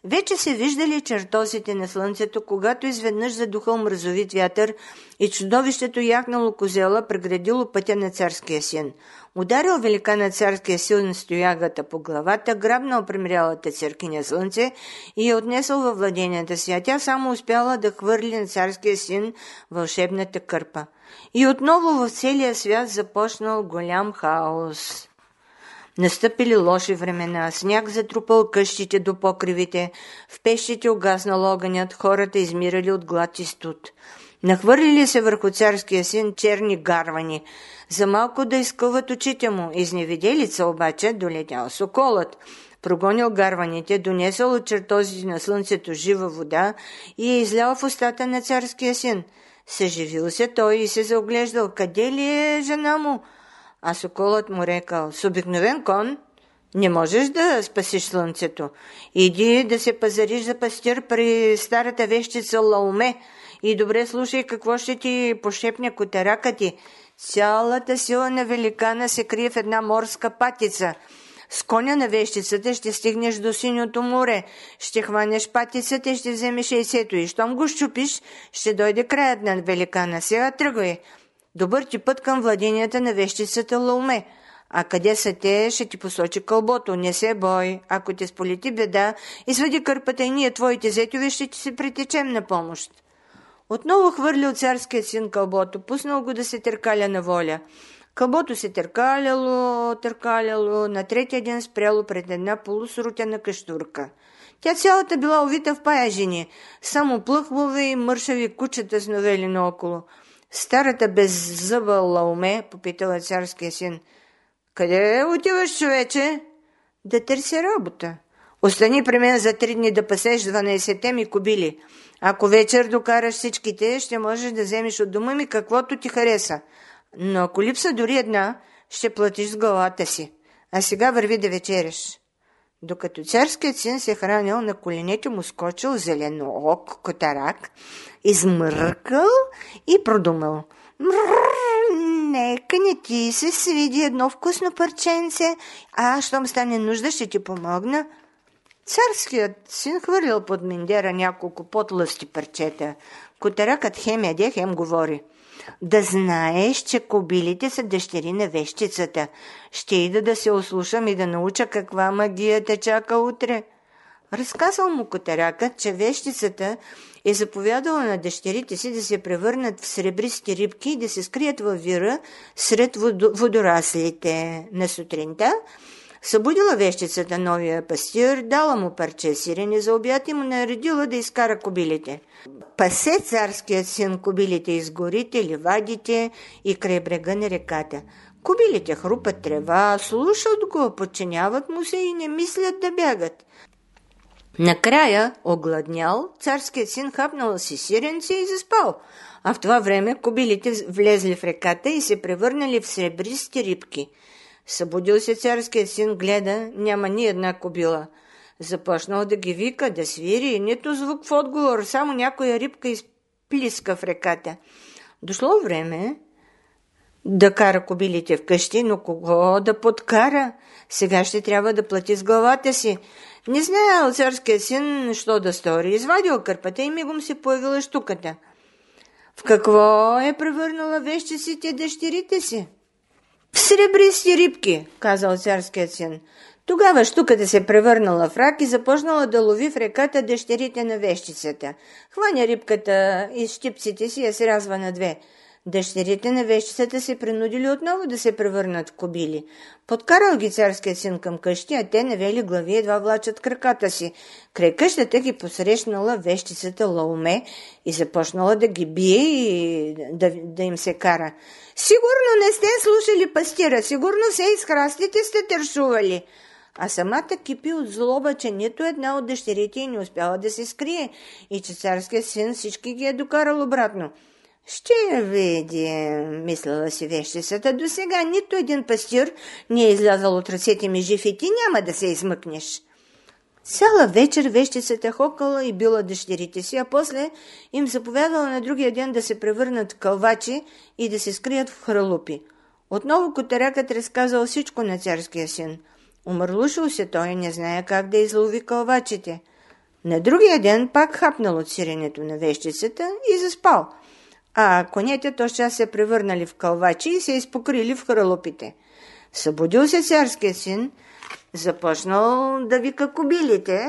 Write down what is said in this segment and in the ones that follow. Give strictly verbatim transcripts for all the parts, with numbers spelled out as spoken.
Вече се виждали чертозите на слънцето, когато изведнъж задухал мразовит вятър и чудовището яхнало козела, преградило пътя на царския син. Ударил великана царския син с тоягата по главата, грабнал премрялата църкиня слънце и я отнесъл във владенията си, а тя само успяла да хвърли на царския син вълшебната кърпа. И отново в целия свят започнал голям хаос. Настъпили лоши времена, сняг затрупал къщите до покривите, в пещите угаснал огънят, хората измирали от глад и студ. Нахвърлили се върху царския син черни гарвани, за малко да изкълват очите му. Изневиделица обаче долетял соколът, прогонил гарваните, донесъл от чертозите на слънцето жива вода и е излял в устата на царския син. Съживил се той и се заоглеждал, къде ли е жена му? А соколът му рекал, с обикновен кон не можеш да спасиш слънцето. Иди да се пазариш за пастир при старата вещица Лауме и добре слушай какво ще ти пошепне котарака ти. Цялата сила на великана се крие в една морска патица. С коня на вещицата ще стигнеш до синьото море, ще хванеш патицата и ще вземеш яйцето и щом го щупиш, ще дойде краят на великана. Сега тръгвай. Добър ти път към владенията на вещицата Лауме. А къде са те, ще ти посочи кълбото. Не се бой, ако те сполети беда, извади кърпата и ние, твоите зетове, ще ти се притечем на помощ. Отново хвърлил царския син кълбото, пуснал го да се търкаля на воля. Кълбото се търкаляло, търкаляло, на третия ден спряло пред една полусрутена каштурка. Тя цялата била увита в паяжини, само плъхвове и мършави кучета сновели наоколо. Старата беззъба Лауме попитала царския син. Къде отиваш, човече? Да търся работа. Остани при мен за три дни да пасеш дванайсетте ми кобили. Ако вечер докараш всичките, ще можеш да вземеш от дома ми каквото ти хареса. Но ако липса дори една, ще платиш с главата си. А сега върви да вечеряш. Докато царският син се хранил, на коленете му скочил зеленоок котарак, измъркал и продумал. Нека не ти се свиди едно вкусно парченце, а щом стане нужда, ще ти помогна. Царският син хвърлил под миндера няколко по-тлъсти парчета. Котаракът хем яде, хем говори. Да знаеш, че кобилите са дъщери на вещицата. Ще ида да се ослушам и да науча каква магия те чака утре. Разказал му котаракът, че вещицата е заповядала на дъщерите си да се превърнат в сребристи рибки и да се скрият във вира сред водораслите. На сутринта събудила вещицата новия пастир, дала му парче сирене за обяд и му наредила да изкара кобилите. Пасе царският син кобилите из горите, ливадите и край брега на реката. Кобилите хрупат трева, слушат го, подчиняват му се и не мислят да бягат. Накрая, огладнял, царският син хапнал си сиренце и заспал, а в това време кобилите влезли в реката и се превърнали в сребристи рибки. Събудил се царският син, гледа, няма ни една кобила. Започнал да ги вика, да свири, нито звук в отговор, само някоя рибка изплиска в реката. Дошло време да кара кобилите вкъщи, но кого да подкара? Сега ще трябва да плати с главата си. Не знаел царския син, що да стори. Извадил кърпата и мигом се появила щуката. В какво е превърнала вещиците дъщерите си? В сребристи рибки, казал царският син. Тогава щуката се превърнала в рак и започнала да лови в реката дъщерите на вещицата. Хваня рибката и щипците си я срязва на две. Дъщерите на вещицата се принудили отново да се превърнат в кобили. Подкарал ги царският син към къщи, а те навели глави едва влачат краката си. Край къщата ги посрещнала вещицата Лауме и започнала да ги бие и да, да им се кара. Сигурно не сте слушали пастира, сигурно се из храстите сте тършували. А самата кипи от злоба, че нито една от дъщерите й не успяла да се скрие и че царският син всички ги е докарал обратно. Ще я видим, мислила си вещицата, до сега нито един пастир не е излязал от ръцете ми жив и ти няма да се измъкнеш. Цяла вечер вещицата хокала и била дъщерите си, а после им заповядала на другия ден да се превърнат в кълвачи и да се скрият в хралупи. Отново котаракът разказал всичко на царския син. Умърлушил се той, не знае как да излови кълвачите. На другия ден пак хапнал от сиренето на вещицата и заспал, а конете то час се превърнали в кълвачи и се изпокрили в хралупите. Събудил се царския син, започнал да вика кобилите,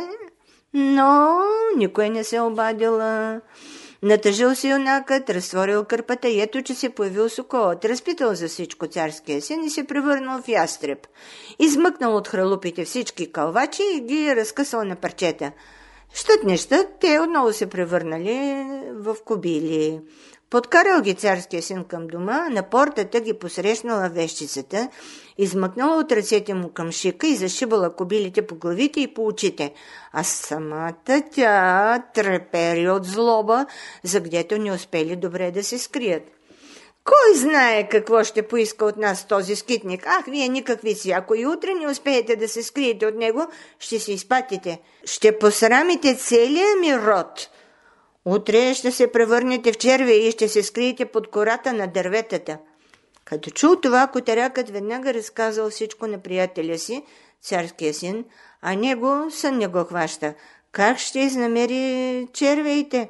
но никой не се обадила. Натъжил се юнакът, разтворил кърпата и ето, че се появил соколът. Разпитал за всичко царския син и се превърнал в ястреб. Измъкнал от хралупите всички кълвачи и ги разкъсал на парчета. Щът нещът, те отново се превърнали в кобили. Подкарал ги царския син към дома, на портата ги посрещнала вещицата, измъкнала от ръцете му къмшика и зашибала кобилите по главите и по очите, а самата тя трепери от злоба, за гдето не успели добре да се скрият. Кой знае какво ще поиска от нас този скитник? Ах, вие никакви си. Ако и утре не успеете да се скриете от него, ще се изпатите. Ще посрамите целия ми род. Утре ще се превърнете в черве и ще се скриете под кората на дърветата. Като чул това, котарякът веднага разказал всичко на приятеля си, царския син, а него сън не го хваща. Как ще изнамери червеите?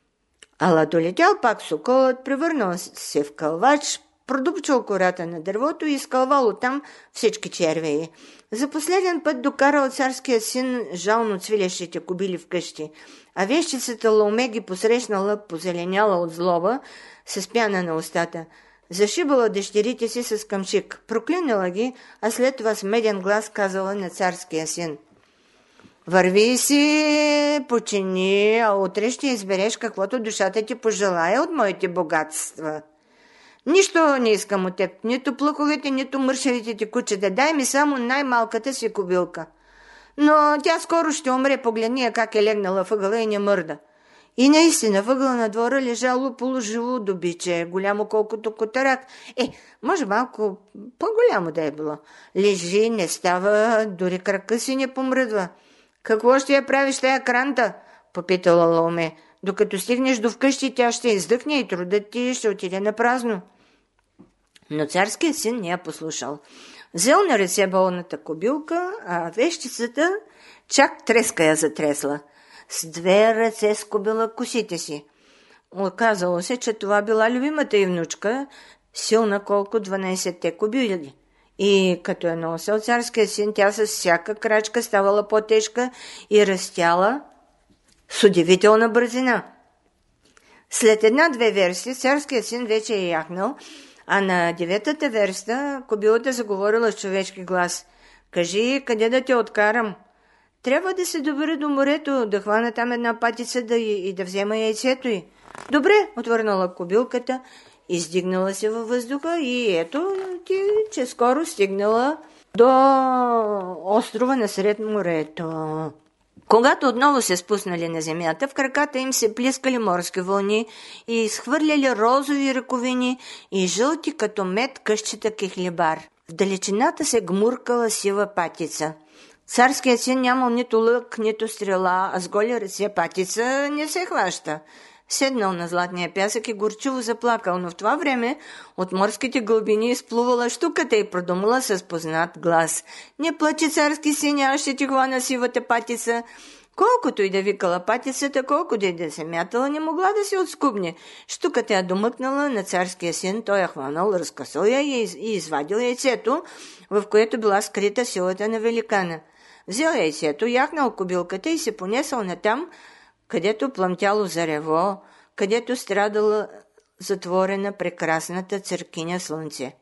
Ала долетял пак соколът, превърнал се в кълвач, продупчал кората на дървото и изкълвал оттам всички червеи. За последен път докарал царския син жално цвилещите кобили вкъщи, а вещицата Лауме ги посрещнала, позеленяла от злоба, с пяна на устата. Зашибала дъщерите си с къмшик, проклинала ги, а след това с меден глас казала на царския син: върви си, почини, а утре ще избереш каквото душата ти пожелая от моите богатства. Нищо не искам от теб, нито плъховете, нито мършавите ти кучета, дай ми само най-малката си кобилка. Но тя скоро ще умре, погледни я как е легнала въгъла и не мърда. И наистина въгъла на двора лежало полуживо добиче, голямо колкото котарак. Е, може малко по-голямо да е било. Лежи, не става, дори крака си не помръдва. Какво ще я правиш тая кранта? Попитала Лауме. Докато стигнеш до вкъщи, тя ще издъхне и трудът ти ще отиде на празно. Но царският син не я послушал. Взел на ръце болната кобилка, а вещицата чак треска я затресла. С две ръце скобила косите си. Оказало се, че това била любимата й внучка, силна колко дванайсетте кобили. И като е носил царския син, тя с всяка крачка ставала по-тежка и растяла с удивителна бързина. След една-две версти царският син вече е яхнал, а на деветата верста кобилата заговорила с човешки глас: кажи, къде да те откарам? Трябва да се добре до морето, да хвана там една патица да и, и да взема яйцето й. Добре, отвърнала кобилката, издигнала се във въздуха и ето ти, че скоро стигнала до острова насред морето. Когато отново се спуснали на земята, в краката им се плескали морски вълни и изхвърляли розови ръковини и жълти като мед къщета кехлибар. В далечината се гмуркала сива патица. Царският син нямал нито лък, нито стрела, а с голи ръце патица не се хваща. Седнал на златния пясък и горчиво заплакал, но в това време от морските гълбини изплувала щуката и продумала с познат глас: не плачи, царски син, аз ще ти хвана сивата патица. Колкото и да викала патицата, колкото и да се мятала, не могла да се отскубне. Щуката я домъкнала на царския син, той я хванал, разкъсал я и извадил яйцето, в което била скрита силата на великана. Взел яйцето, яхнал кобилката и се понесъл натам, където пламтяло зарево, където страдала затворена прекрасната църкиня слънце.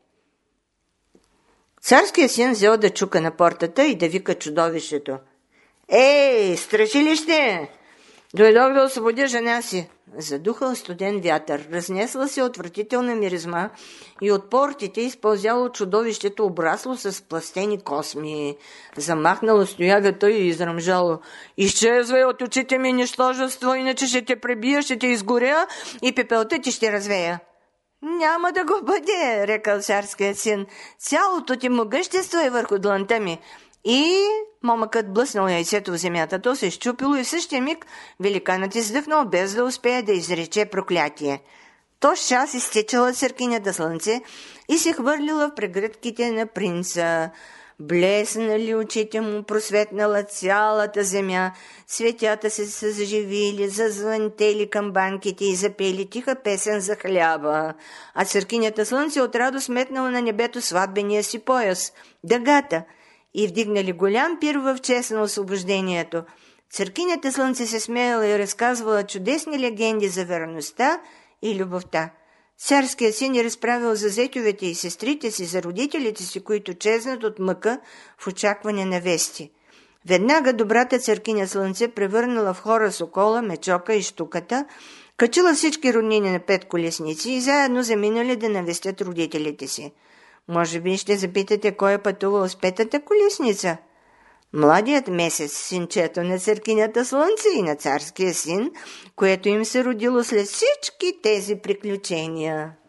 Царският син взел да чука на портата и да вика чудовището: ей, страшилище! Дойдох да освободя жена си. Задухал студен вятър, разнесла се отвратителна миризма и от портите изпълзяло чудовището, обрасло с пластени косми. Замахнало стоягата и изръмжало: изчезвай от очите ми, нищожество, иначе ще те пребия, ще те изгоря и пепелта ти ще развея. Няма да го бъде, рекал царският син. Цялото ти могъщество е върху дланта ми. И момъкът блъснал яйцето в земята, то се счупило и в същия миг великанът издъхнал, без да успее да изрече проклятие. То с час изтечала църкинята слънце и се хвърлила в прегръдките на принца. Блеснали очите му, просветнала цялата земя, светята се са заживили, зазвънтели камбанките и запели тиха песен за хляба. А църкинята Слънце от радост метнала на небето сватбения си пояс, дъгата, и вдигнали голям пир в чест на освобождението. Църкинята Слънце се смеяла и разказвала чудесни легенди за верността и любовта. Царският син е разправил за зетьовете и сестрите си, за родителите си, които чезнат от мъка в очакване на вести. Веднага добрата църкиня Слънце превърнала в хора сокола, мечока и щуката, качила всички роднини на пет колесници и заедно заминали да навестят родителите си. Може би ще запитате кой е пътувал с петата колесница? Младият месец, синчето на църкинята Слънце и на царския син, което им се родило след всички тези приключения.